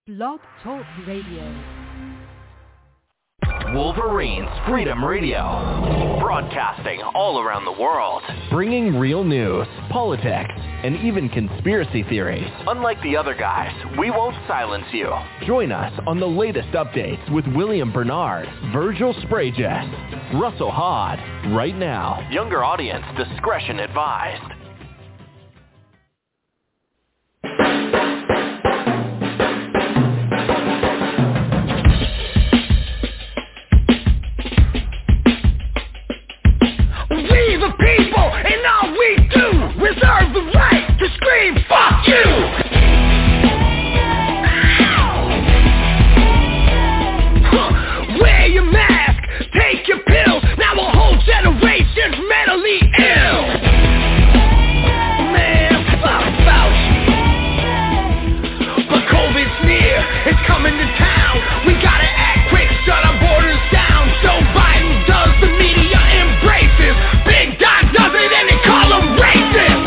Blog Talk Radio. Wolverines Freedom Radio, broadcasting all around the world, bringing real news, politics, and even conspiracy theories. Unlike the other guys, we won't silence you. Join us on the latest updates with William Bernard, Virgil Sprayjet, Russell Hod, right now. Younger audience discretion advised. Reserve the right to scream, fuck you! Wear your mask, take your pills. Now a whole generation's mentally ill. Man, fuck Fauci. But COVID's near, it's coming to town. We gotta act quick, shut our borders down. Joe Biden does, the media embraces. Big Doc does it and they call him racist.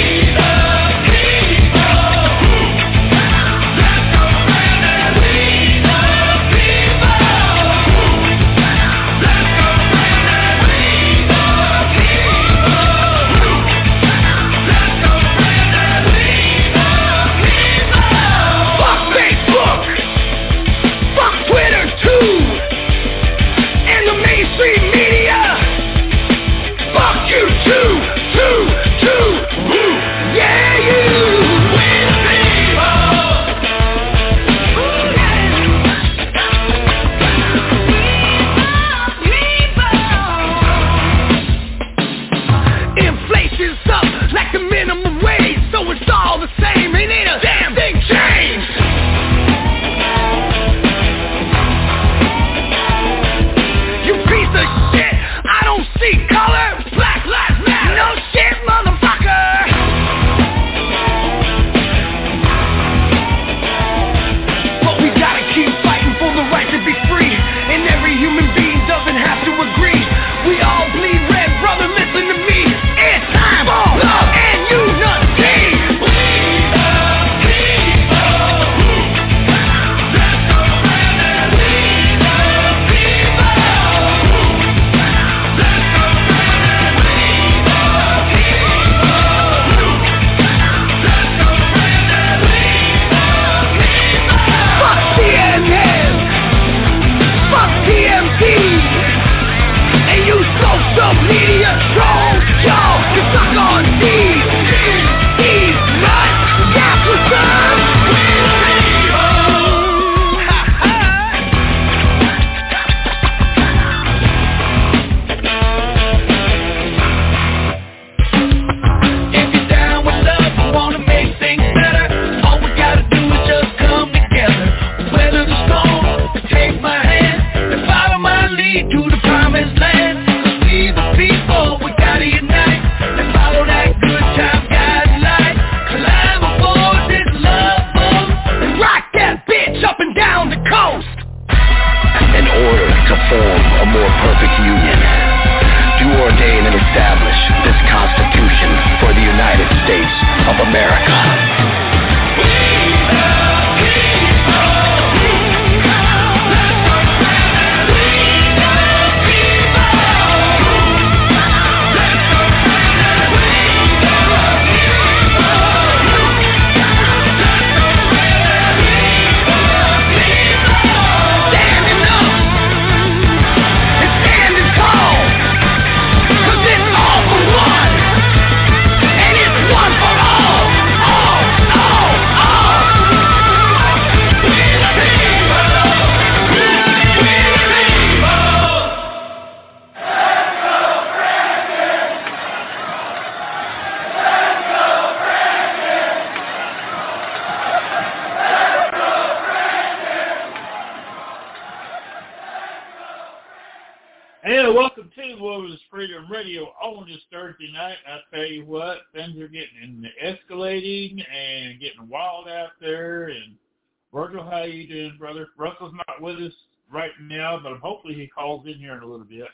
Thursday night, I tell you what, things are getting escalating and getting wild out there. And Virgil, how you doing, brother? Russell's not with us right now, but hopefully he calls in here in a little bit.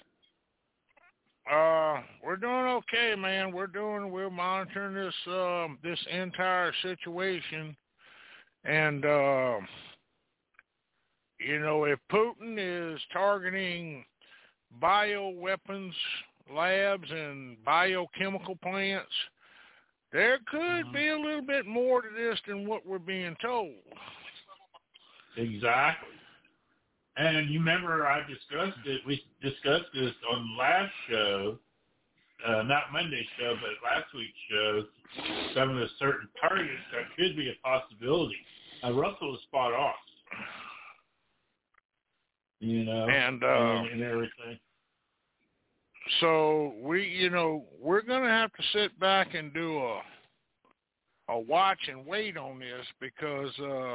We're doing okay, man. We're monitoring this entire situation, and if Putin is targeting bioweapons labs and biochemical plants, there could be a little bit more to this than what we're being told. Exactly. And you remember I discussed it. We discussed this on the last show, not Monday's show, but last week's show, some of the certain targets that could be a possibility. Russell is spot on. And everything. So we're going to have to sit back and do a watch and wait on this, because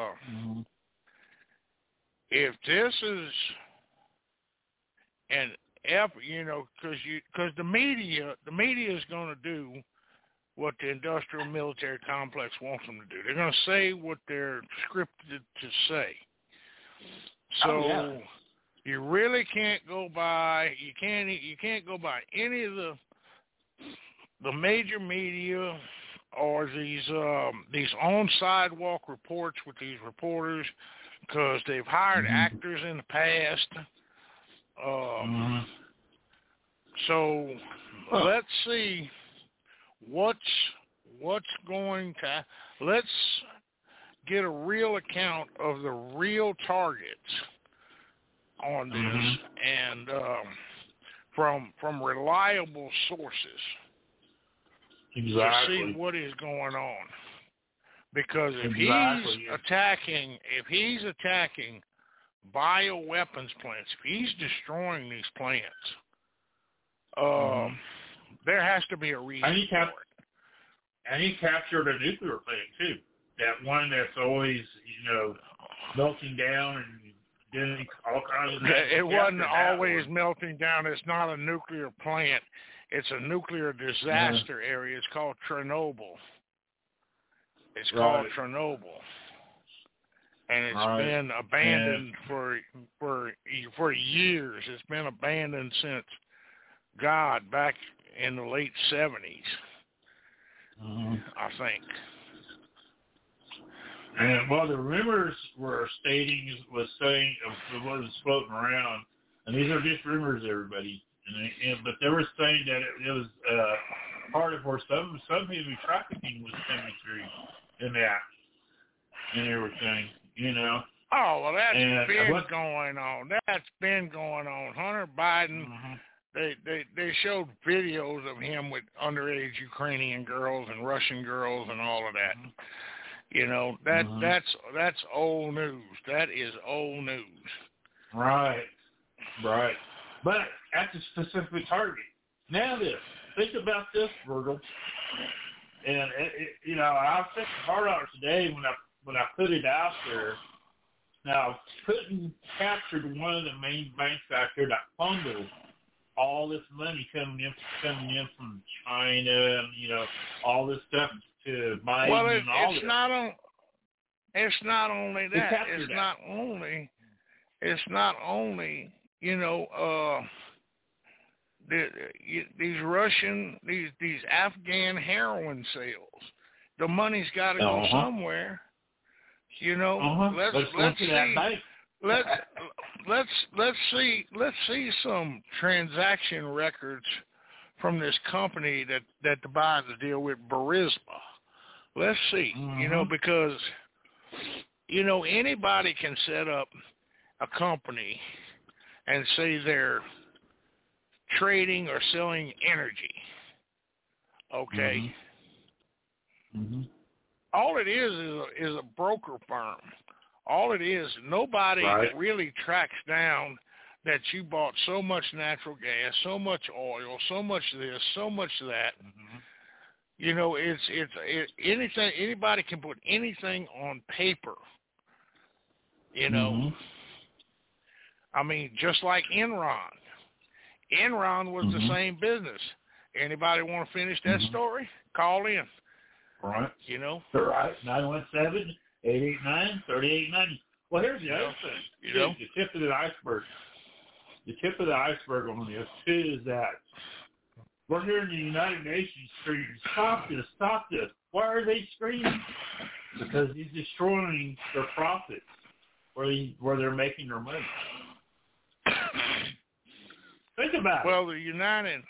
if this is an effort, because the media is going to do what the industrial military complex wants them to do. They're going to say what they're scripted to say. So you really can't go by. You can't go by any of the major media or these on sidewalk reports with these reporters, because they've hired actors in the past. So let's see what's going to. Let's get a real account of the real targets on this, and from reliable sources, to see what is going on. Because if he's attacking bioweapons plants, if he's destroying these plants, there has to be a reason for it. And he captured a nuclear plant too. That one that's always, melting down and doing all kinds of. It wasn't always melting down. It's not a nuclear plant. It's a nuclear disaster area. It's called Chernobyl. It's called Chernobyl, and it's been abandoned for years. It's been abandoned since back in the late 70s, I think. And the rumors was saying what was floating around, and these are just rumors, everybody. But they were saying that it was part of where some heavy trafficking was coming through in that and everything, Oh, well, that's been going on. That's been going on. Hunter Biden, they showed videos of him with underage Ukrainian girls and Russian girls and all of that. That's old news. That is old news. Right. But at the specific target. Now think about this, Virgil. And I was thinking hard on it today when I put it out there. Now, Putin captured one of the main banks out there that funded all this money coming in from China, and all this stuff to Biden. Well, and all it's this. It's not only that. It's not only these Russian, these Afghan heroin sales. The money's got to go somewhere. Let's see some transaction records from this company that the Bidens deal with, Burisma. Let's see, because anybody can set up a company and say they're trading or selling energy. Okay. All it is a broker firm. All it is, nobody really tracks down that you bought so much natural gas, so much oil, so much this, so much that. It's anything. Anybody can put anything on paper. I mean, just like Enron. Enron was the same business. Anybody want to finish that story? Call in. Right. Right. 917-889-3890. Well, here's the other thing. The tip of the iceberg. The tip of the iceberg on this, too, is that we're hearing the United Nations screaming, stop this. Why are they screaming? Because he's destroying their profits. where they're making their money. Think about it. Well, the United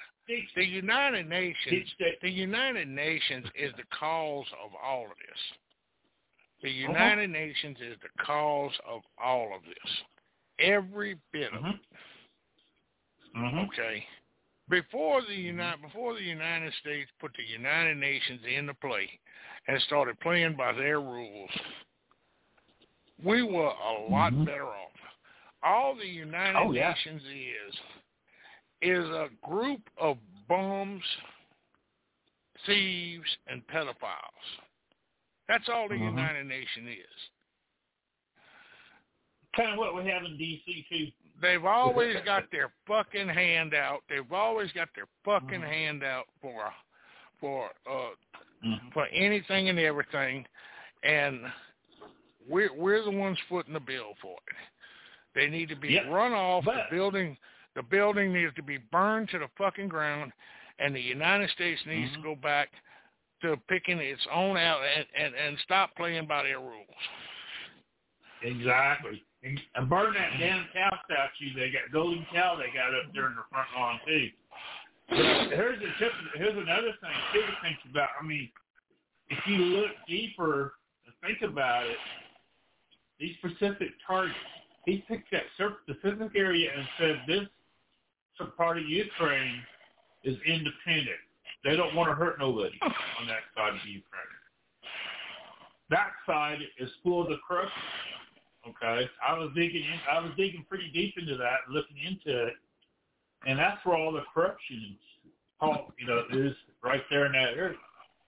Nations is the cause of all of this. The United Nations is the cause of all of this. Every bit of it. Okay. Before the United States put the United Nations into play and started playing by their rules, we were a lot better off. All the United Nations is a group of bums, thieves, and pedophiles. That's all the United Nations is. Kind of what we have in D.C. too. They've always got their fucking hand out. They've always got their fucking hand out for anything and everything, and we're the ones footing the bill for it. They need to be run off. The building needs to be burned to the fucking ground, and the United States needs to go back to picking its own out and stop playing by their rules. Exactly. And burn that damn cow statue. They got golden cow they got up there in the front lawn too. But here's another thing too to think about. I mean, if you look deeper and think about it, these specific targets, he picked that specific area and said this part of Ukraine is independent. They don't want to hurt nobody on that side of Ukraine. That side is full of the corruption. Okay, I was digging pretty deep into that, looking into it, and that's where all the corruption is right there in that area.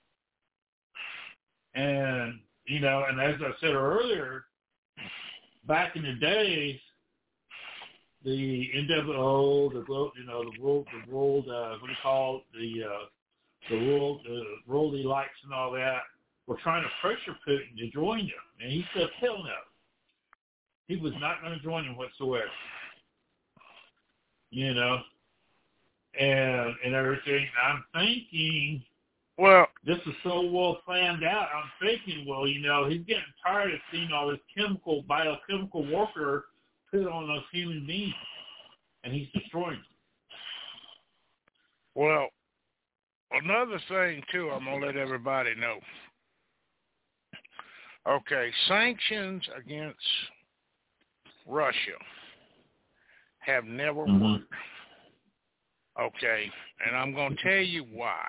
And and as I said earlier, back in the days, the NWO, the world, what do you call it, the world elites and all that, were trying to pressure Putin to join them, and he said, hell no. He was not going to join him whatsoever. And everything. I'm thinking, this is so well planned out. I'm thinking, he's getting tired of seeing all this biochemical warfare put on those human beings, and he's destroying them. Well, another thing, too, I'm going to let everybody know. Okay, sanctions against Russia have never worked. Okay, and I'm going to tell you why.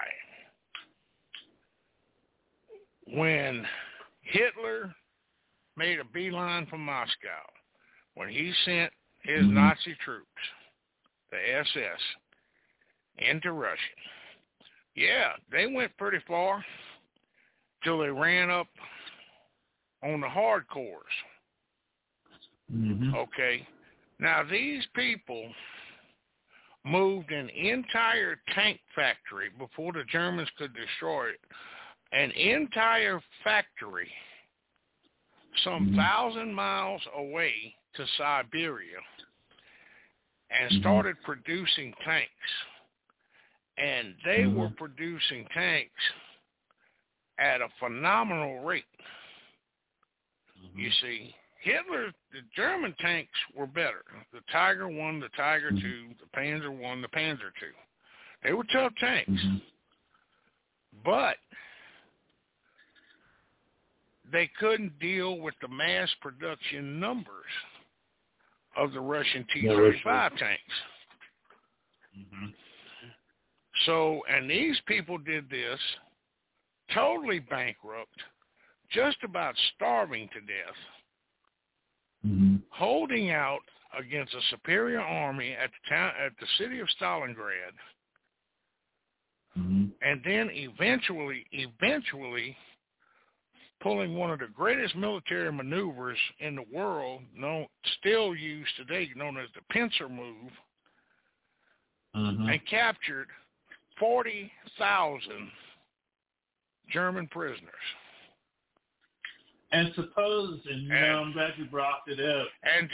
When Hitler made a beeline from Moscow, when he sent his Nazi troops, the SS, into Russia, they went pretty far till they ran up on the hardcores. Okay. Now, these people moved an entire tank factory before the Germans could destroy it, an entire factory some 1,000 miles away to Siberia, and started producing tanks. And they were producing tanks at a phenomenal rate. You see, the German tanks were better. The Tiger 1, the Tiger 2, the Panzer 1, the Panzer 2. They were tough tanks. But they couldn't deal with the mass production numbers of the Russian T-35 tanks. So, and these people did this totally bankrupt, just about starving to death, holding out against a superior army at the city of Stalingrad, and then eventually pulling one of the greatest military maneuvers in the world, still used today, known as the pincer move, and captured 40,000 German prisoners. And I'm glad you brought it up. And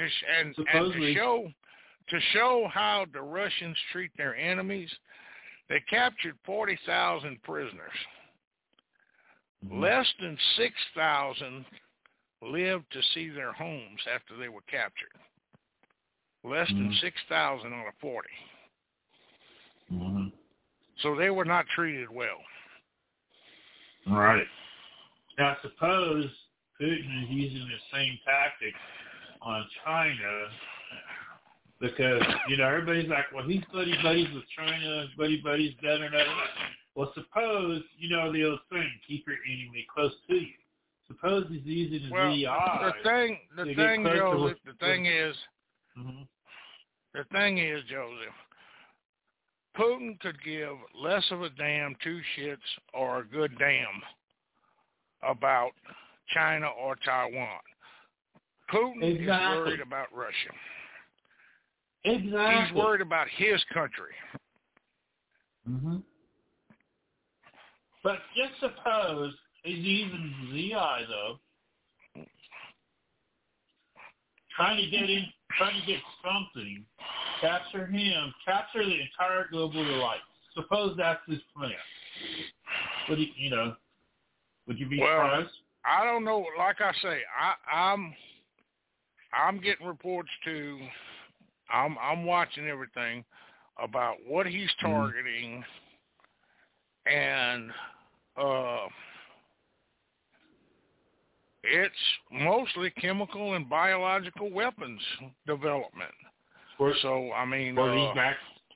to show how the Russians treat their enemies, they captured 40,000 prisoners. Less than 6,000 lived to see their homes after they were captured. Less than 6,000 out of 40. So they were not treated well. Right. Now, suppose Putin is using the same tactic on China because, everybody's like, well, he's buddy-buddies with China, buddy-buddies, da-da-da-da. Well, suppose, the old saying, keep your enemy close to you. Suppose he's using his EI. The thing is, Joseph, Putin could give less of a damn two shits or a good damn about China or Taiwan. Putin is worried about Russia. Exactly. He's worried about his country. But just suppose he's using ZI, though, trying to get something, capture him, capture the entire global elite. Suppose that's his plan. Would would you be surprised? I don't know. Like I say, I'm getting reports too. I'm watching everything about what he's targeting, and it's mostly chemical and biological weapons development. So I mean, he's back.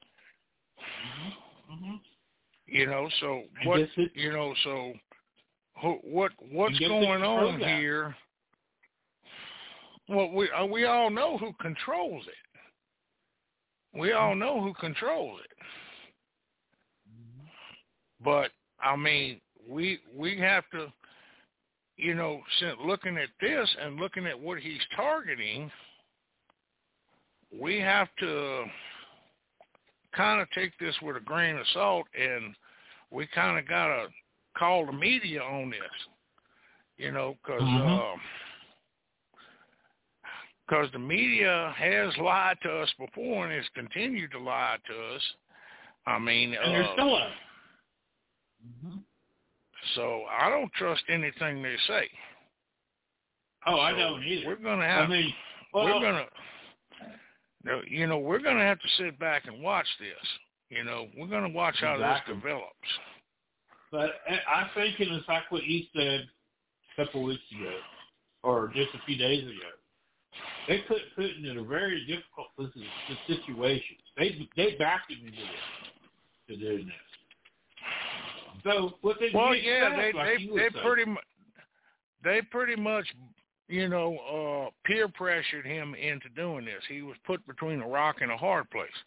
So what? So what's going on here? Well, we all know who controls it. We all know who controls it. But I mean, we have to, looking at this and looking at what he's targeting, we have to kind of take this with a grain of salt, and we kind of got to call the media on this, because the media has lied to us before and has continued to lie to us. I mean, and they're still lying. So I don't trust anything they say. Oh, I don't either. We're going to have. We're going to have to sit back and watch this. We're going to watch how this develops. But I'm thinking it's like what you said a couple of weeks ago, or just a few days ago. They put Putin in a very difficult situation. They backed him into this, to doing this. So what they pretty much peer pressured him into doing this. He was put between a rock and a hard place.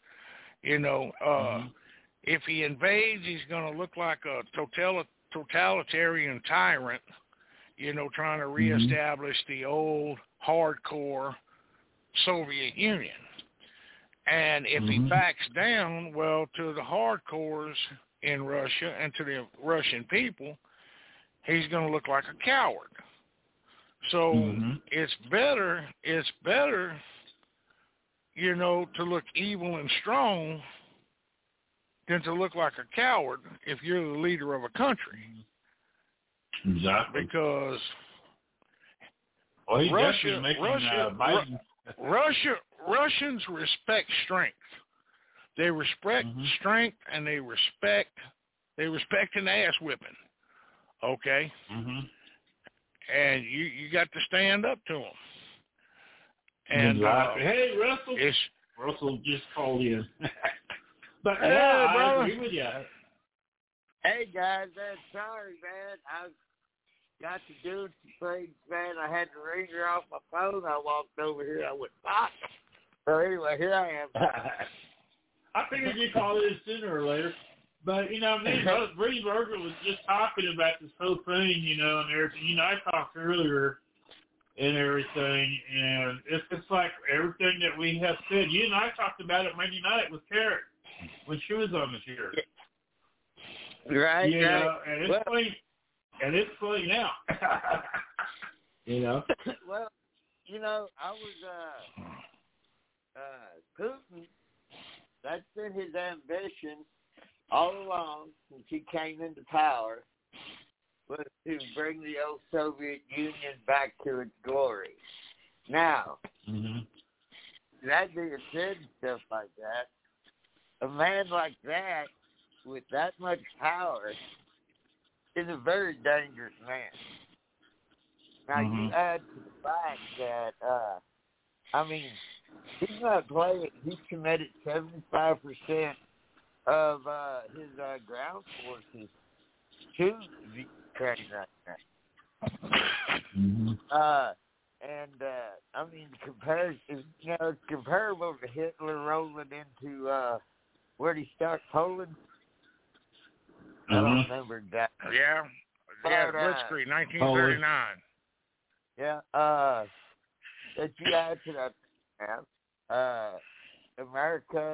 If he invades, he's going to look like a totalitarian tyrant, trying to reestablish the old hardcore Soviet Union. And if he backs down, well, to the hardcores in Russia and to the Russian people, he's going to look like a coward. So it's better, to look evil and strong than to look like a coward if you're the leader of a country. Exactly. Because Russians respect strength. They respect strength, and they respect an ass whipping. Okay. And you got to stand up to them. And hey, Russell. Russell just called in. But I agree with you. Hey guys, sorry, man. I got to do some things, man. I had the ringer off my phone. I walked over here. I went pop. So anyway, here I am. I figured you called in sooner or later. But, Brady Berger was just talking about this whole thing, and everything. I talked earlier and everything, and it's just like everything that we have said. You and I talked about it Monday night with Karen when she was on the show. Right, and it's funny. And it's funny now. Well, I was Putin. That's been his ambition all along since he came into power, was to bring the old Soviet Union back to its glory. Now, that being said and stuff like that, a man like that, with that much power, is a very dangerous man. Now, you add to the fact that, he's not playing. He's committed 75% of his ground forces to the Ukraine right now. It's comparable to Hitler rolling into, where'd he start, Poland? I don't remember exactly. Yeah, Blitzkrieg, 1939. Yeah, that you add to that, America,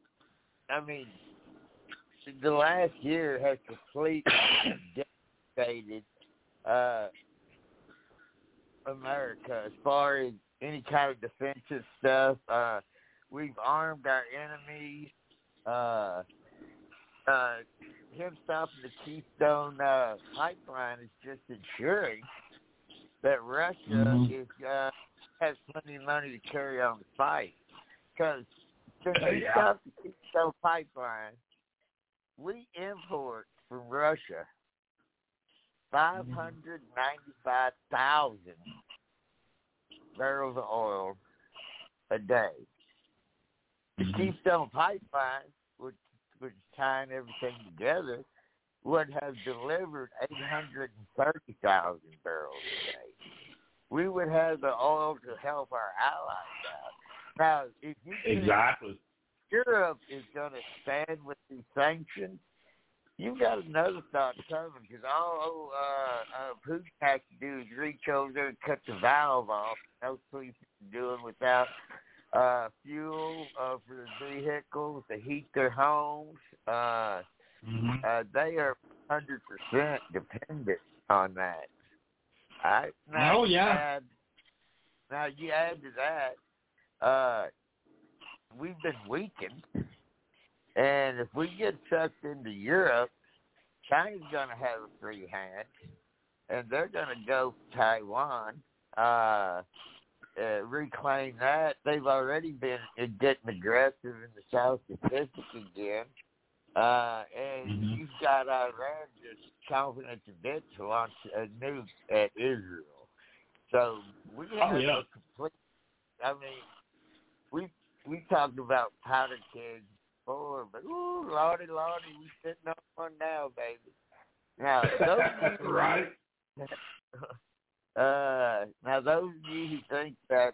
the last year has completely devastated America as far as any kind of defensive stuff. We've armed our enemies. Him stopping the Keystone pipeline is just ensuring that Russia has plenty of money to carry on the fight. Because since we stopped the Keystone pipeline, we import from Russia 595,000 barrels of oil a day. The Keystone pipeline, which was tying everything together, would have delivered 830,000 barrels a day. We would have the oil to help our allies out. Now, if you think Europe is going to stand with these sanctions, you've got another thought coming, because all Putin has to do is reach over there and cut the valve off. Those people are doing without fuel for their vehicles to heat their homes. They are 100% dependent on that. Right? Now, you add to that, we've been weakened, and if we get sucked into Europe, China's going to have a free hand, and they're going to go for Taiwan, reclaim that. They've already been getting aggressive in the South Pacific again. And you've got Iran just chomping at the bit to launch a nuke at Israel. So we have a complete. We talked about powder kegs before, but lordy, we sitting on one now, baby. Now those right. Now those of you who think that,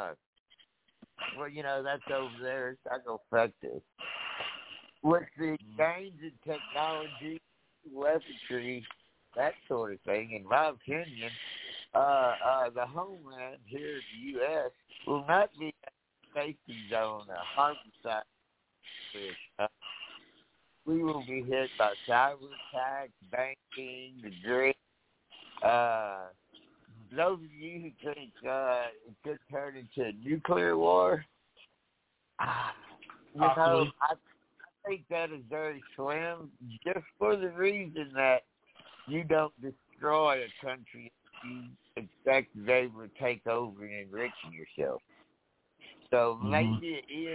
that's over there, it's not gonna affect us. With the change in technology, weaponry, that sort of thing, in my opinion, the homeland here in the U.S. will not be a safety zone, a homicide. We will be hit by cyber attacks, banking, the drink. Those of you who think it could turn into a nuclear war, I think that is very slim, just for the reason that you don't destroy a country you expect to be able to take over and enriching yourself. So maybe it is,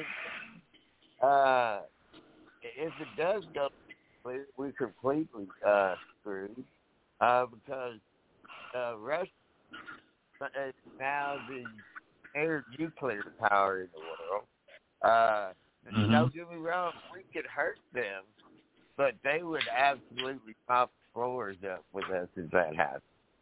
if it does go, we're completely screwed, because Russia is now the air nuclear power in the world. Don't get me wrong, we could hurt them, but they would absolutely pop the floors up with us if that happened.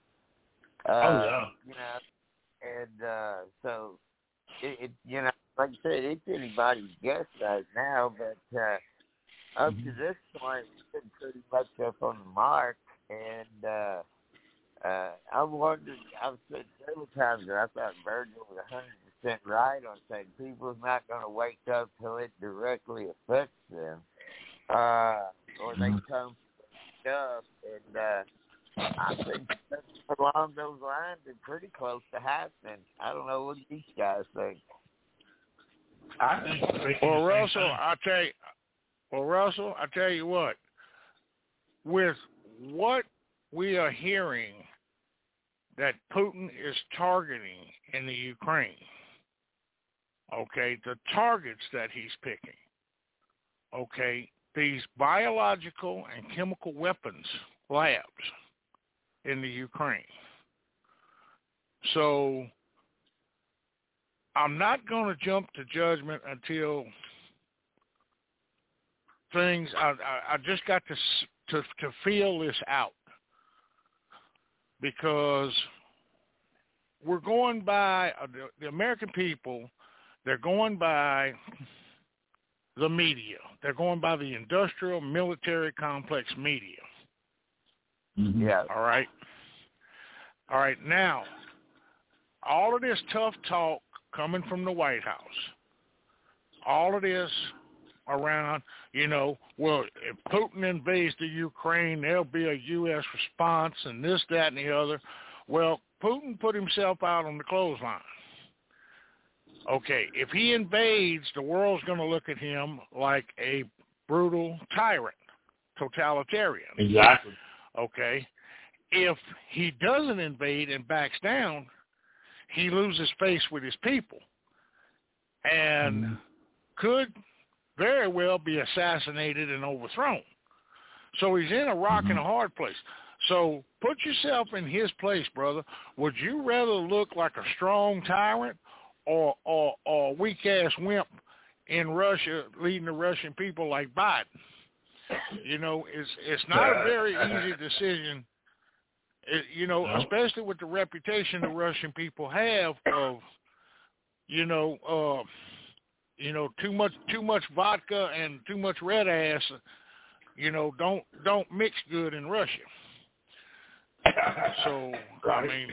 So it like I said, it's anybody's guess right now, but up to this point, we've been pretty much up on the mark, and I'm wondering, I've said several times that I thought Virgil was 100% right on saying people's not going to wake up till it directly affects them, or they come stuff, and I think along those lines are pretty close to happening. I don't know what these guys think. I think. Well, Russell, I tell you what. With what we are hearing that Putin is targeting in the Ukraine. Okay, the targets that he's picking. Okay, these biological and chemical weapons labs in the Ukraine. So I'm not going to jump to judgment until things. I just got to feel this out, because we're going by the American people. They're going by the media. They're going by the industrial military complex media. Mm-hmm. Yeah. All right. All right. Now, all of this tough talk coming from the White House, all of this around, well, if Putin invades the Ukraine, there'll be a U.S. response and this, that, and the other. Well, Putin put himself out on the clothesline. Okay, if he invades, the world's going to look at him like a brutal tyrant, totalitarian. Exactly. Okay, if he doesn't invade and backs down, he loses face with his people and could very well be assassinated and overthrown. So he's in a rock and a hard place. So put yourself in his place, brother. Would you rather look like a strong tyrant or a weak-ass wimp in Russia leading the Russian people like Biden? It's not a very easy decision, especially with the reputation the Russian people have of, too much vodka and too much red ass, don't mix good in Russia. So, right.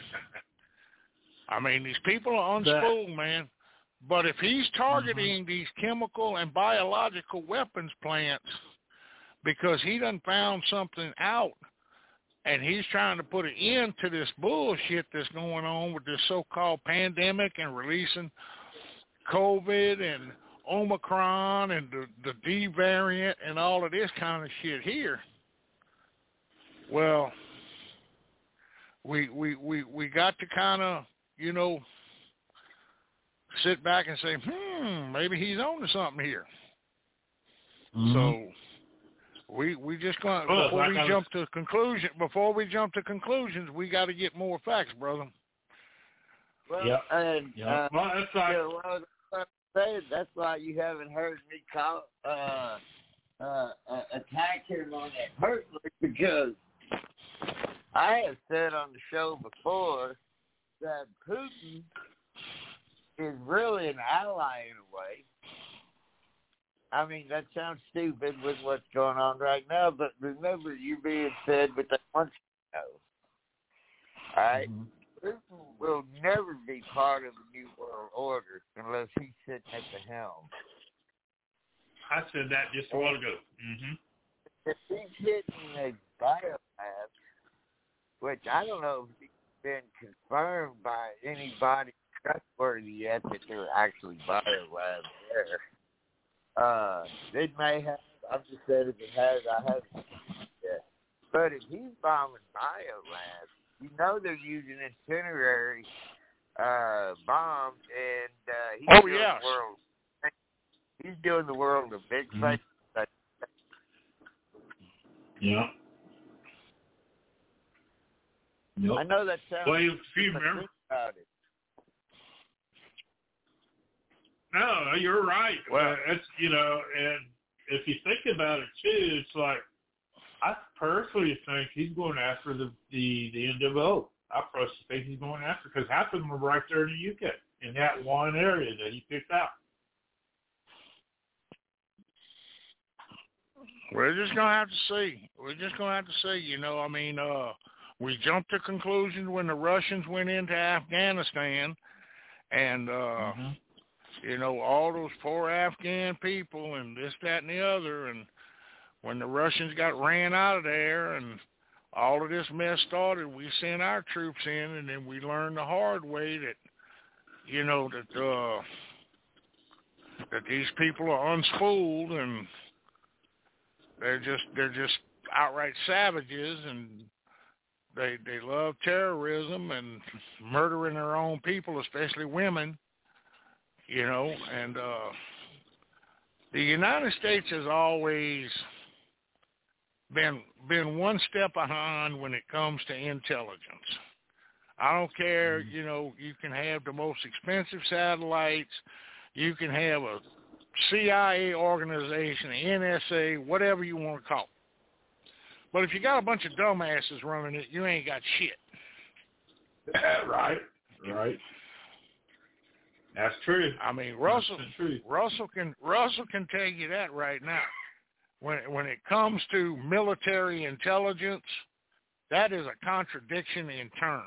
I mean, these people are unspooled, man. But if he's targeting these chemical and biological weapons plants because he done found something out and he's trying to put an end to this bullshit that's going on with this so-called pandemic and releasing COVID and Omicron and the D variant and all of this kind of shit here, well, we got to kind of, sit back and say, maybe he's on to something here. So we just going before we jump to conclusions, we got to get more facts, brother. Well, and well, that's right. That's why you haven't heard me call attack him on that personally, because I have said on the show before that Putin is really an ally in a way. I mean, that sounds stupid with what's going on right now, but remember, you being said with that once ago. All right? Putin will never be part of the New World Order unless he's sitting at the helm. I said that just a while ago. If he's hitting a biolab, which I don't know if it's been confirmed by anybody trustworthy yet that there are actually biolabs there. It may have. I'm just saying if it has, I haven't seen it yet. But if he's bombing biolabs, they're using incendiary bombs, and he's doing the world a big favor. Yeah. Yep. I know that sounds. Well, if you remember. About it. No, you're right. Well, it's and if you think about it too, it's like I personally think he's going after the NWO. I personally think he's going after, because half of them are right there in the UK in that one area that he picked out. We're just gonna have to see. We jumped to conclusions when the Russians went into Afghanistan, and all those poor Afghan people and this, that, and the other, and when the Russians got ran out of there and all of this mess started, we sent our troops in, and then we learned the hard way that, that these people are unspooled and they're just outright savages, and They love terrorism and murdering their own people, especially women. You know, and the United States has always been one step behind when it comes to intelligence. I don't care, you know, you can have the most expensive satellites, you can have a CIA organization, NSA, whatever you want to call it. But if you got a bunch of dumbasses running it, you ain't got shit. Right. That's true. I mean, Russell can tell you that right now. When it comes to military intelligence, that is a contradiction in terms.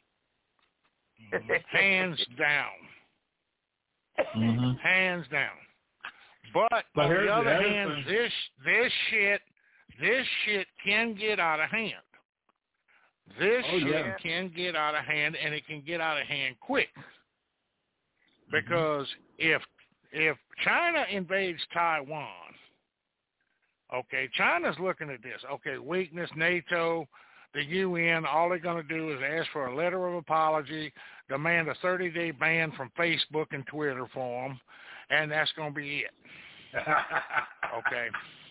Hands down. Mm-hmm. Hands down. But on the other hand, this shit can get out of hand. This shit can get out of hand, and it can get out of hand quick. Because if China invades Taiwan, okay, China's looking at this. Okay, weakness, NATO, the UN, all they're going to do is ask for a letter of apology, demand a 30-day ban from Facebook and Twitter for them, and that's going to be it. Okay.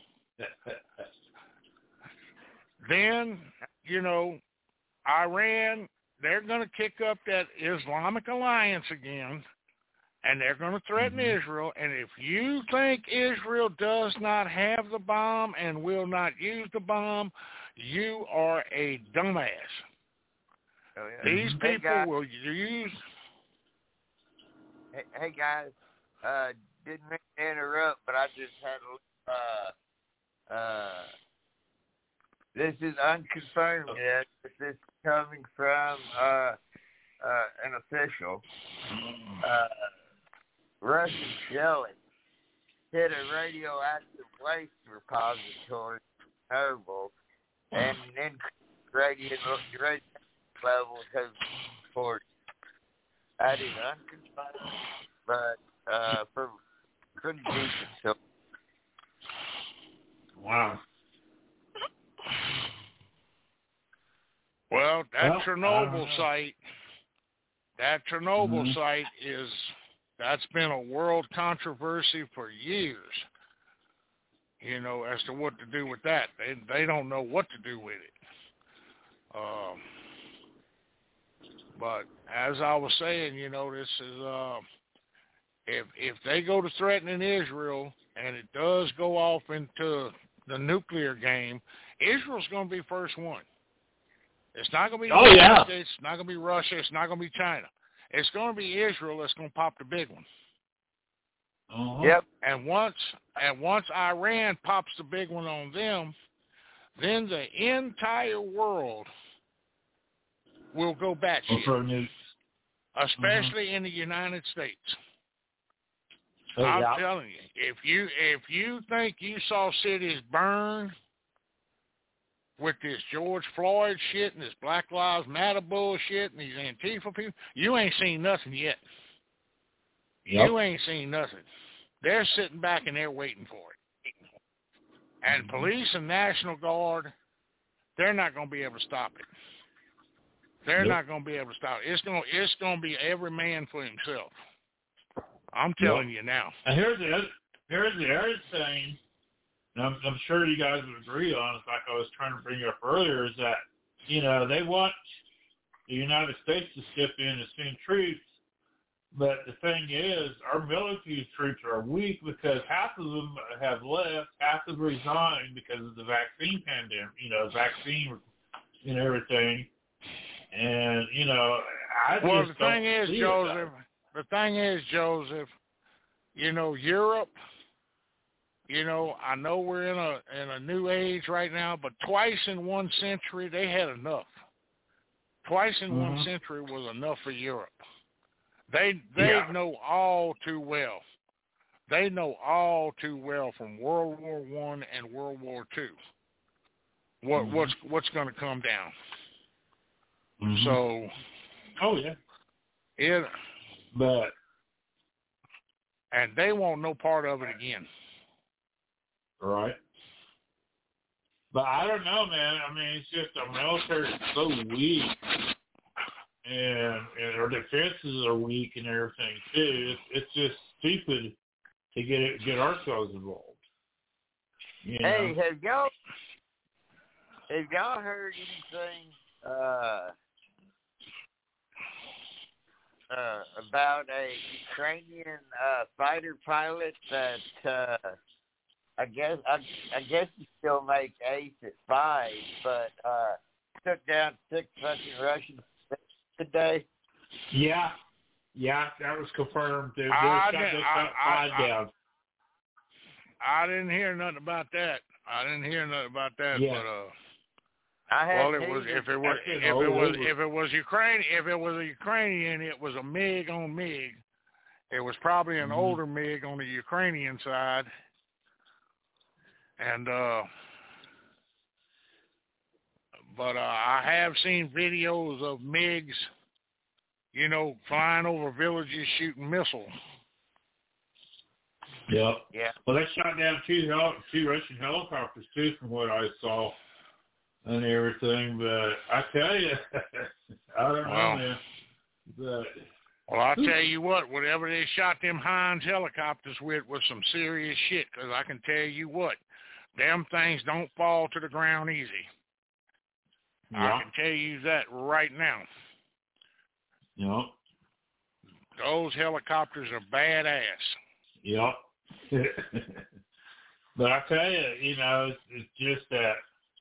Then, you know, Iran, they're going to kick up that Islamic alliance again, and they're going to threaten Israel. And if you think Israel does not have the bomb and will not use the bomb, you are a dumbass. Oh, yeah. These people will use... Hey, guys. Didn't mean to interrupt, but I just had this is unconfirmed yet, but this is coming from an official. Russian shelling hit a radioactive waste repository in Chernobyl, and increased radiation levels have been reported. That is unconfirmed, but couldn't be so. Wow. Well, that Chernobyl site, that's been a world controversy for years, you know, as to what to do with that. They don't know what to do with it. But as I was saying, you know, this is, if they go to threatening Israel and it does go off into the nuclear game, Israel's going to be first one. It's not going to be the United States, it's not going to be Russia, it's not going to be China. It's going to be Israel that's going to pop the big one. Yep. And once Iran pops the big one on them, then the entire world will go batshit, especially in the United States. I'm telling you, if you think you saw cities burn with this George Floyd shit and this Black Lives Matter bullshit and these Antifa people, you ain't seen nothing yet. Yep. You ain't seen nothing. They're sitting back and they're waiting for it. And police and National Guard, they're not going to be able to stop it. They're not going to be able to stop it. It's going to be every man for himself. I'm telling you now. And here's the other thing, and I'm sure you guys would agree on, it's like I was trying to bring up earlier, is that, you know, they want the United States to step in and send troops, but the thing is, our military troops are weak because half of them have left, half have resigned because of the vaccine pandemic, you know, vaccine and everything. And, you know, the thing is, Joseph, you know, Europe, you know, I know we're in a new age right now, but twice in 1 century they had enough. Twice in 1 century was enough for Europe. They know all too well. They know all too well from World War I and World War II what's going to come down. So, and they want no part of it again. Right. But I don't know, man. I mean, it's just our military is so weak, and our defenses are weak and everything too. It's just stupid to get ourselves involved. You know? Hey, have y'all heard anything about a Ukrainian fighter pilot that I guess he still make ace at 5, but took down 6 fucking Russians today? Yeah, that was confirmed. They shot 5 down. I didn't hear nothing about that. Yeah. But If if it was a Ukrainian, it was a MiG on MiG. It was probably an older MiG on the Ukrainian side, and but I have seen videos of MiGs, flying over villages shooting missiles. Yep. Yeah. Well, they shot down 2 Russian helicopters too, from what I saw. And everything, but I tell you, I don't know, man. But I'll tell you what, whatever they shot them Heinz helicopters with was some serious shit, because I can tell you what, them things don't fall to the ground easy. Yeah. I can tell you that right now. Yep. Those helicopters are badass. Yep. But I tell you, it's just that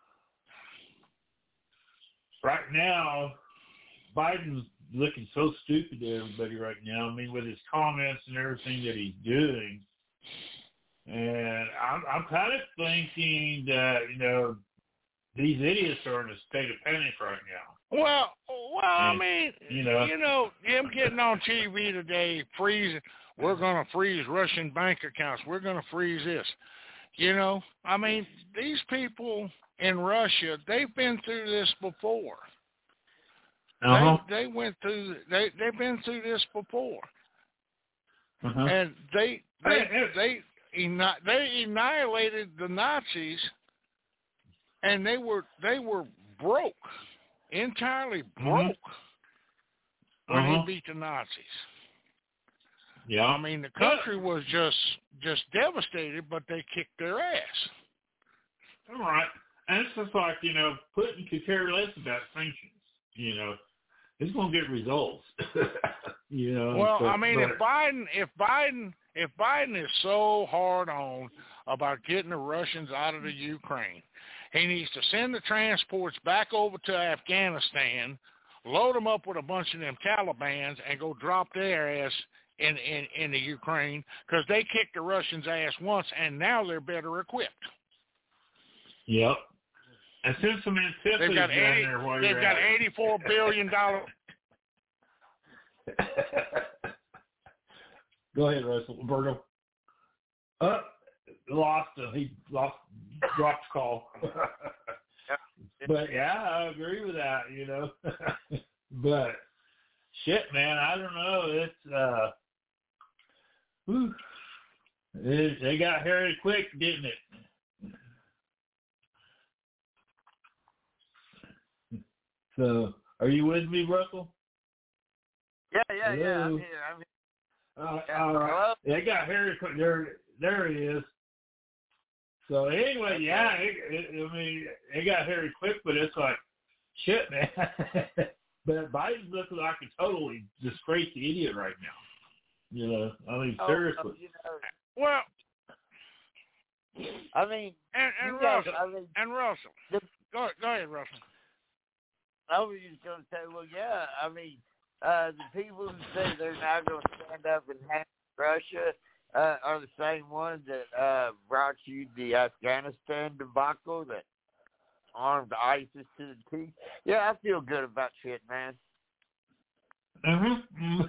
right now, Biden's looking so stupid to everybody right now. I mean, with his comments and everything that he's doing. And I'm kind of thinking that, these idiots are in a state of panic right now. Well, I mean, him getting on TV today, freezing, we're going to freeze Russian bank accounts. We're going to freeze this. I mean, these people in Russia, they've been through this before. Uh-huh. They've been through this before. Uh-huh. And they annihilated the Nazis, and they were broke, entirely broke when he beat the Nazis. Yeah. I mean, the country was just devastated, but they kicked their ass. All right. And it's just like, Putin could care less about sanctions. He's going to get results. Well, I mean, if Biden is so hard on about getting the Russians out of the Ukraine, he needs to send the transports back over to Afghanistan, load them up with a bunch of them Talibans, and go drop their ass in the Ukraine, because they kicked the Russians' ass once, and now they're better equipped. Yep. And send some antithesis down there while you're at it. They've got $84 billion. Go ahead, Russell. Roberto. Lost him. He dropped the call. But, yeah, I agree with that, But, shit, man, I don't know. They got hairy quick, didn't it? So, are you with me, Russell? Yeah, I'm here. All right. They got hairy quick. There he is. So, anyway, yeah, it got hairy quick, but it's like, shit, man. But Biden's looking like a totally disgraced idiot right now. Seriously. Well, I mean, Russell. Go ahead, Russell. I was just going to say, well, yeah, I mean, the people who say they're not going to stand up and hand Russia are the same ones that brought you the Afghanistan debacle that armed ISIS to the teeth. Yeah, I feel good about shit, man. Mm-hmm.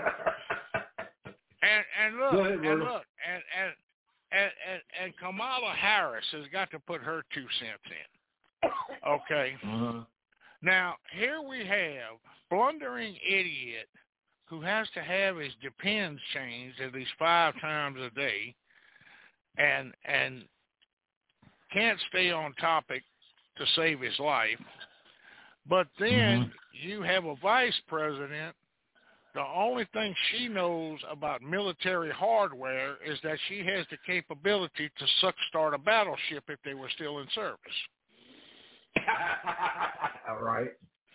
And Kamala Harris has got to put her 2 cents in. Okay. Uh-huh. Now, here we have blundering idiot who has to have his Depends changed at least 5 times a day and can't stay on topic to save his life. But then you have a vice president. The only thing she knows about military hardware is that she has the capability to start a battleship if they were still in service. All right.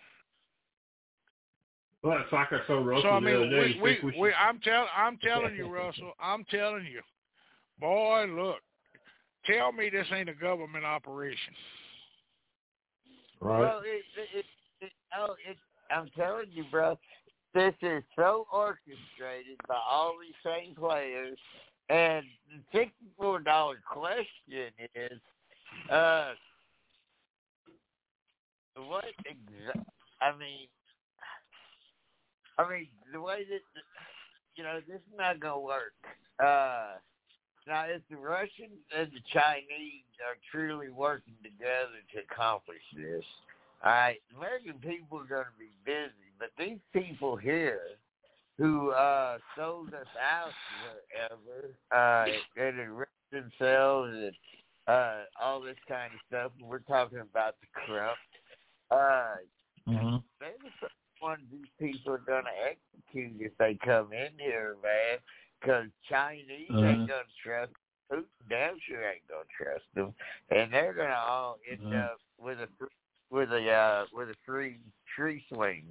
Well, it's like I told Russell So I mean, the other day. I'm telling you, Russell. I'm telling you, boy, look. Tell me this ain't a government operation. Right. Well, I'm telling you, bro. This is so orchestrated by all these same players, and the $64 question is, what exactly? I mean, the way that this is not gonna work. Now, if the Russians and the Chinese are truly working together to accomplish this, all right, American people are going to be busy, but these people here who sold us out forever and enriched themselves and all this kind of stuff, and we're talking about the corrupt, they're the ones these people are going to execute if they come in here, man. Because Chinese ain't gonna trust them. Putin damn sure ain't gonna trust them, and they're gonna all end up with a free tree swing.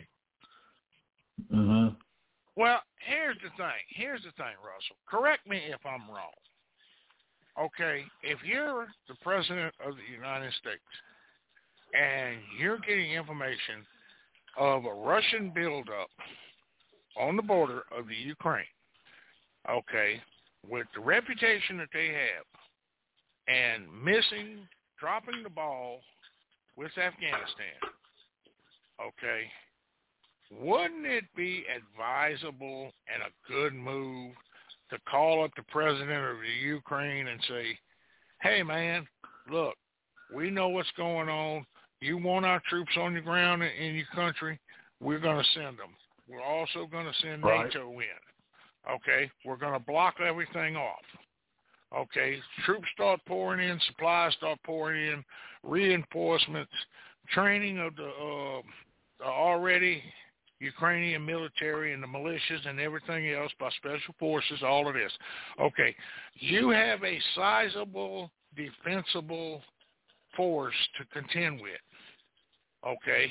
Well, here's the thing, Russell. Correct me if I'm wrong. Okay, if you're the president of the United States and you're getting information of a Russian buildup on the border of the Ukraine, okay, with the reputation that they have and dropping the ball with Afghanistan, okay, wouldn't it be advisable and a good move to call up the president of the Ukraine and say, hey, man, look, we know what's going on. You want our troops on the ground in your country, we're going to send them. We're also going to send NATO in. Okay, we're going to block everything off. Okay, troops start pouring in, supplies start pouring in, reinforcements, training of the already Ukrainian military and the militias and everything else by special forces, all of this. Okay, you have a sizable, defensible force to contend with. Okay,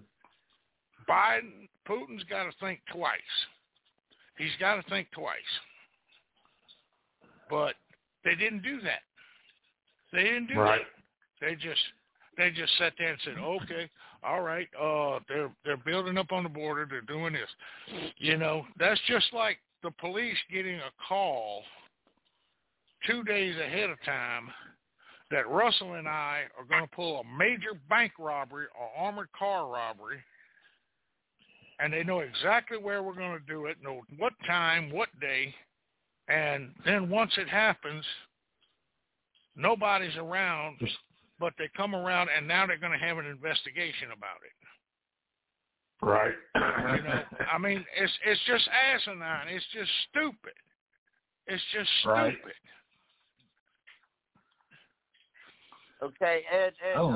Putin's got to think twice. He's got to think twice. But they didn't do that. They didn't do that. They just sat there and said, okay, all right, they're building up on the border, they're doing this. That's just like the police getting a call 2 days ahead of time that Russell and I are going to pull a major bank robbery or armored car robbery, and they know exactly where we're going to do it, know what time, what day, and then once it happens, nobody's around, but they come around, and now they're going to have an investigation about it. Right. I mean, it's just asinine. It's just stupid. It's just stupid. Okay, and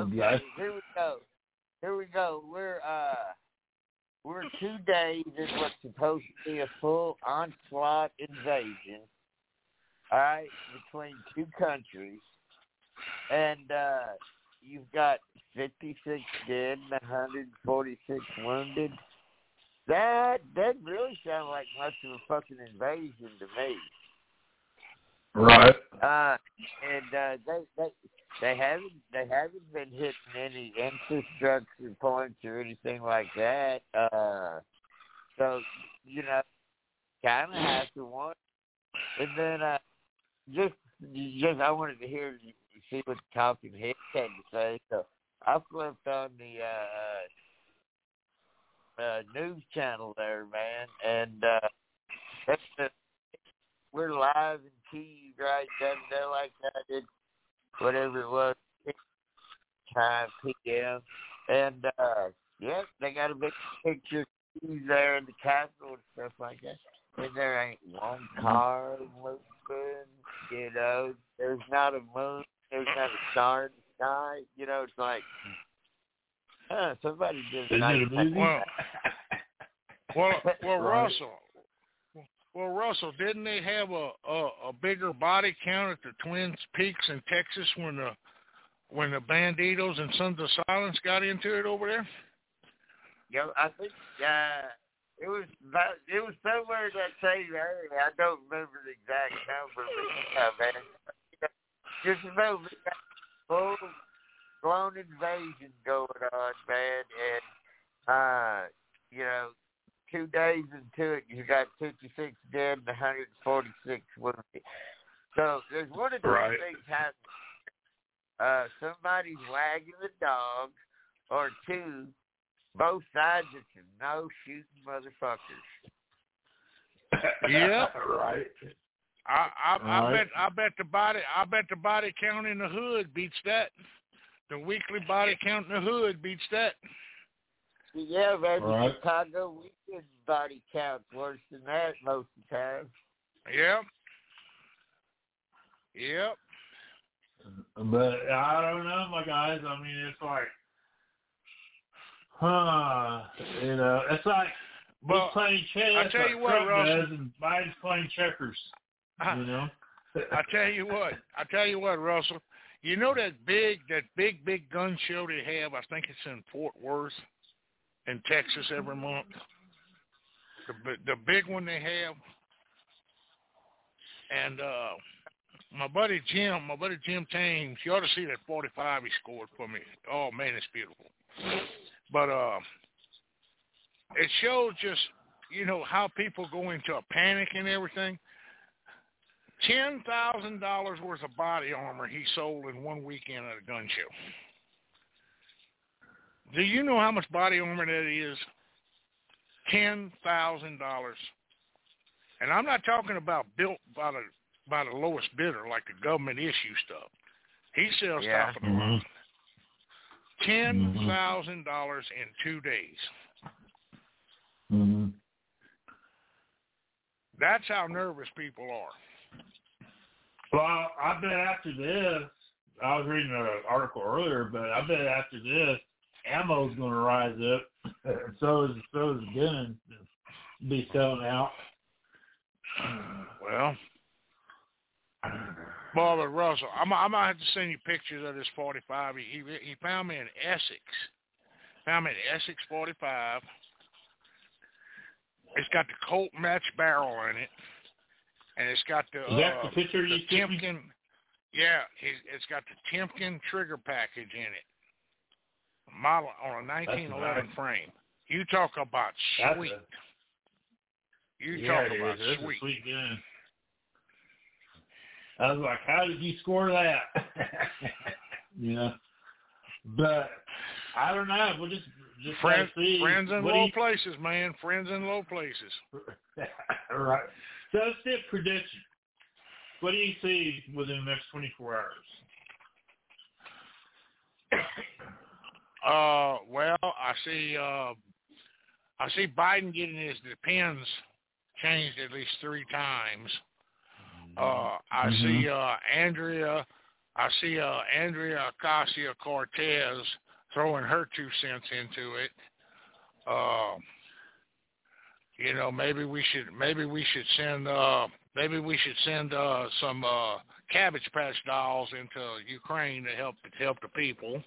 Here we go. We're 2 days in what's supposed to be a full onslaught invasion, all right, between two countries. And you've got 56 dead and 146 wounded. That really sounds like much of a fucking invasion to me. Right. They haven't been hitting any infrastructure points or anything like that. So kind of have to want. And then just I wanted to see what the talking heads had to say. So I flipped on the news channel there, man, and we're live in Kyiv right there like that. It's whatever it was, 5 p.m. And they got a big picture of Kyiv there in the capital and stuff like that. And there ain't one car moving, there's not a moon, there's not a star in the guy. You know, it's like, somebody did a Is nice it a movie? Well, Right. Russell, didn't they have a bigger body count at the Twin Peaks in Texas when the Banditos and Sons of Silence got into it over there? Yeah, I think it was somewhere in that same area. I don't remember the exact number, but man, just know we got full blown invasion going on, man, and 2 days into it, you got 56 dead and 146 wounded. So there's one of these things happening. Somebody's wagging the dog, or two, both sides of some no-shooting motherfuckers. Yeah, Right. I bet the body count in the hood beats that. The weekly body count in the hood beats that. Yeah, man, Right. Chicago weekend body count's worse than that most of the time. Yep. But I don't know, my guys. I mean, it's like, it's like Well, he's playing chess. I tell you what, Trump Russell. does, and Biden's playing checkers. You know. I tell you what, Russell. You know that big gun show they have? I think it's in Fort Worth, in Texas, every month. The big one they have. And my buddy Jim Thames, you ought to see that 45 he scored for me. Oh man, it's beautiful. But it shows just how people go into a panic and everything. $10,000 worth of body armor he sold in one weekend at a gun show. Do you know how much body armor that is? $10,000. And I'm not talking about built by the lowest bidder, like the government issue stuff. He sells top of the line. $10,000 in 2 days. Mm-hmm. That's how nervous people are. Well, I bet after this, I was reading an article earlier, but I bet after this, ammo's going to rise up, and so is guns be selling out. Well, but Russell, I might have to send you pictures of this 45. He found me in Essex. Found me an Essex 45. It's got the Colt match barrel in it, and it's got the Is that the picture you sent me? Timken. Yeah, it's got the Timken trigger package in it. Model on a 1911 frame. You talk about sweet. Talk about That's sweet. a sweet gun. I was like, how did you score that? But I don't know. We'll just Friends see. in low places, man. Friends in low places. Right. So let's do a prediction. What do you see within the next 24 hours? Well, I see Biden getting his Depends changed at least 3 times. I see Andrea Ocasio-Cortez throwing her 2 cents into it. Maybe we should send some Cabbage Patch dolls into Ukraine to help the people.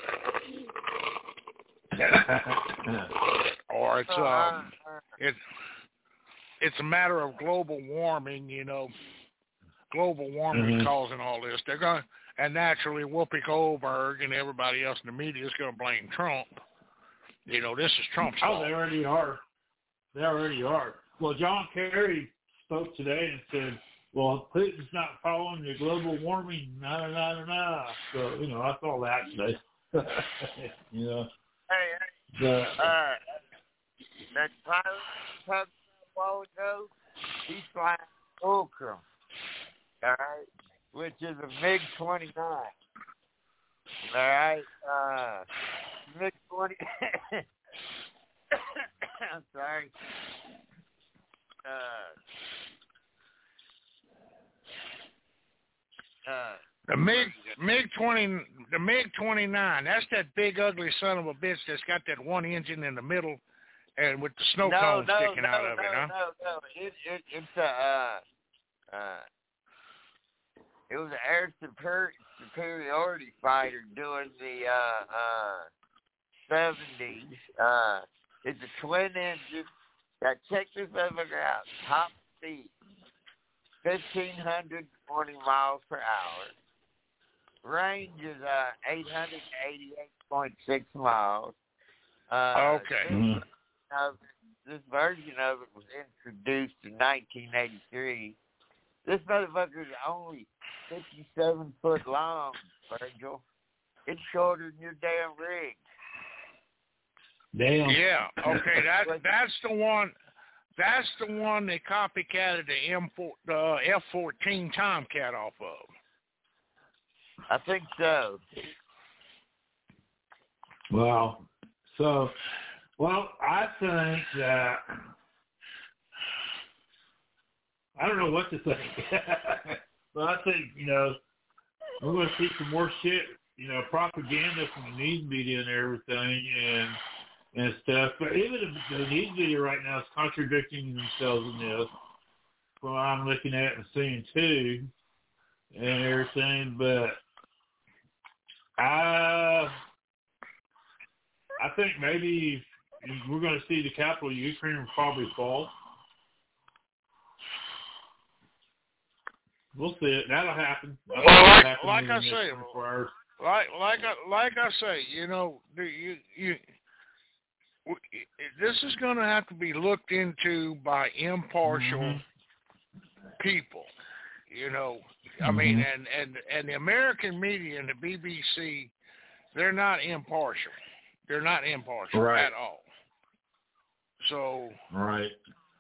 Or it's a matter of global warming, Global warming is causing all this. They're going, and naturally Whoopi Goldberg and everybody else in the media is going to blame Trump. This is Trump's fault. They already are. Well, John Kerry spoke today and said, well, Putin's not following the global warming, nah. So, I saw that today. Hey, that pilot talked a while ago, he's flying Fulcrum, all right, which is a MiG-29. All right, MiG-20. I'm sorry. The MiG-20 the MiG-29. That's that big ugly son of a bitch that's got that one engine in the middle, and with the snow cone sticking out of it, huh? No. It was an air superiority fighter during the 70s. It's a twin engine. Now check this motherfucker out. Top speed, 1,520 miles per hour. Range is 888.6 miles. Okay. This version of it was introduced in 1983. This motherfucker is only 57 foot long, Virgil. It's shorter than your damn rig. Damn. Yeah. Okay. That's the one. That's the one they copycatted the F-14 Tomcat off of. I think so. Well, I think that I don't know what to think, but I think we're going to see some more shit, propaganda from the news media and everything and stuff. But even the news media right now is contradicting themselves in this, from what I'm looking at and seeing too, and everything. But I think maybe we're going to see the capital of Ukraine probably fall. We'll see it. That'll happen. Well, like I say, this is going to have to be looked into by impartial people. I mean, and the American media and the BBC, they're not impartial. They're not impartial at all. So, right.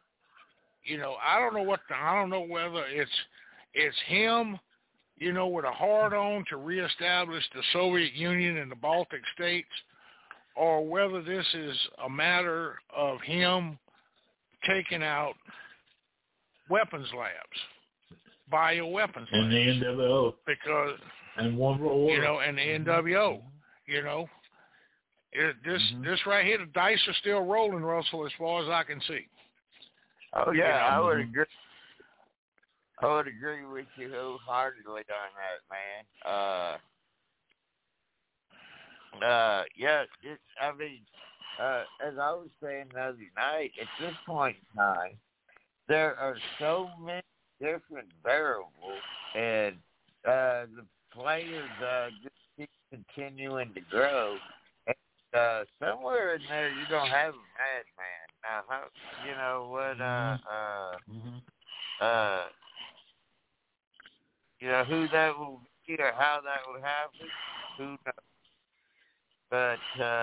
I don't know whether it's him, with a hard-on to reestablish the Soviet Union and the Baltic states, or whether this is a matter of him taking out weapons labs, bioweapons labs. And the NWO. Because, and One World Order. And the NWO, This right here, the dice are still rolling, Russell, as far as I can see. Oh, yeah, I would agree. I would agree with you wholeheartedly on that, man. As I was saying the other night, at this point in time, there are so many different variables, and the players just keep continuing to grow. And, somewhere in there, you're going to have a madman. Now, who that will be or how that will happen, who knows? But,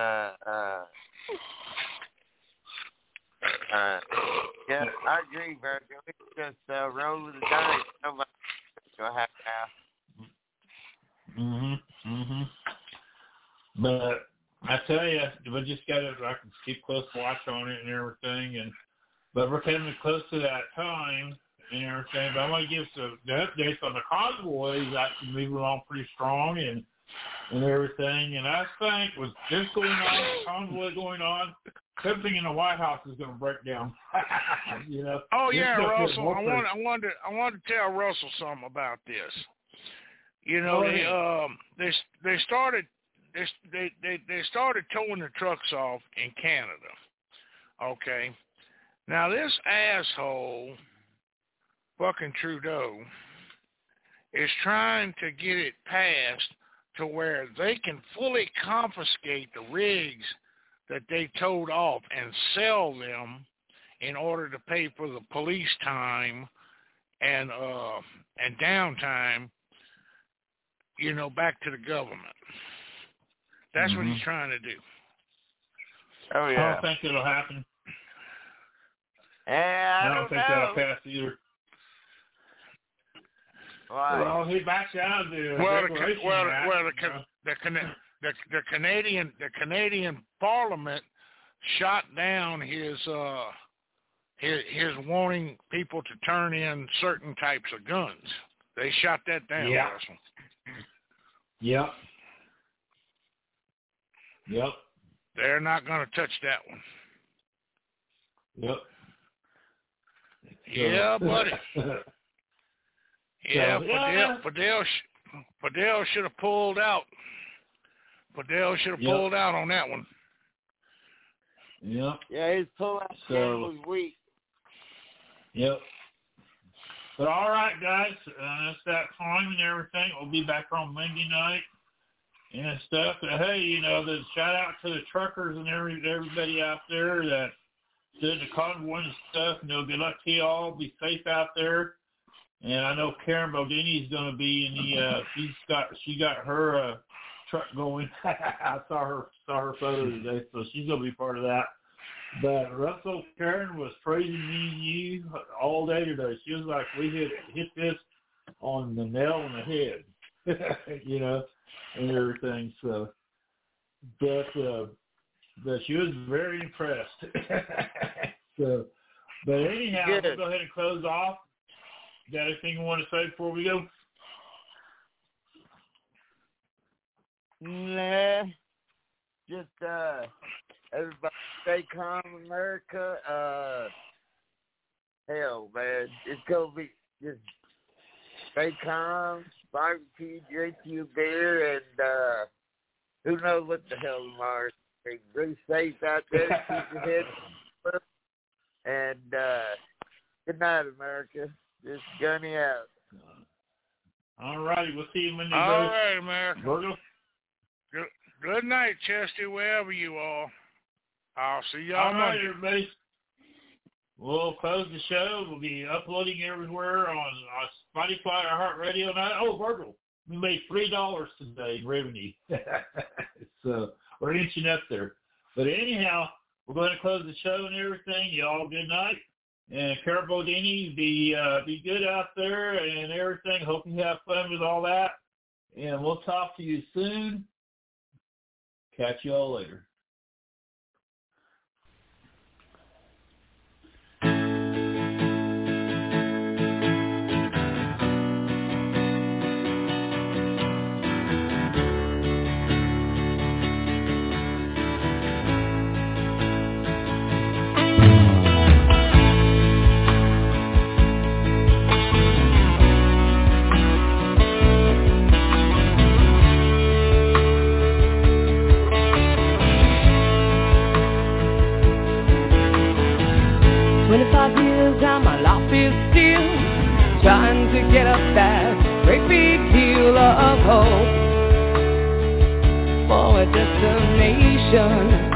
yeah, I agree, Virgil. It's just roll with the dice. Nobody's going to have to have. But I tell you, we just got to, I can keep close watch on it and everything. But we're coming close to that time and everything. But I'm going to give the updates on the convoys. Actually moving along pretty strong and everything. And I think with this going on, the convoy going on, something in the White House is going to break down. Oh yeah, Russell. I wanted to tell Russell something about this. They started towing the trucks off in Canada. Okay. Now this asshole, fucking Trudeau, is trying to get it passed to where they can fully confiscate the rigs that they towed off and sell them in order to pay for the police time and downtime, back to the government. That's what he's trying to do. Oh, yeah. I don't think it'll happen. I don't think that'll pass either. Why? Well, he backs out of the the Canadian Parliament shot down his wanting people to turn in certain types of guns. They shot that down. Yeah. Yep. Yep. They're not going to touch that one. Yep. Yeah, buddy. Yeah, Fidel should have pulled out. Fidel should have pulled out on that one. Yep. Yeah, his pull-out game was weak. Yep. But all right, guys, that's that time and everything. We'll be back on Monday night and stuff. But hey, the shout out to the truckers and everybody out there that did the convoy and stuff. Good luck to you all. Be safe out there. And I know Karen Bodini is going to be in the. She got her truck going. I saw her photo today, so she's going to be part of that. But Russell, Karen was praising me and you all day today. She was like, we hit this on the nail on the head, and everything. So, but she was very impressed. So, but anyhow, we'll go ahead and close off. Got anything you want to say before we go? Nah, just everybody stay calm, America. Hell, man, it's gonna be just stay calm, barbecue, drink your beer, and who knows what the hell tomorrow. Be safe out there, keep your head up, and good night, America. Just Gunny out. All righty, we'll see you Monday. All right, America. Virgil? Good night, Chesty, wherever you are. I'll see y'all Monday. All right, everybody. We'll close the show. We'll be uploading everywhere on Spotify, iHeartRadio. Oh, Virgil, we made $3 today in revenue. So we're inching up there. But anyhow, we're going to close the show and everything. Y'all good night. And Karen Bodini, be good out there and everything. Hope you have fun with all that. And we'll talk to you soon. Catch you all later. Trying to get up that great big hill of hope for a destination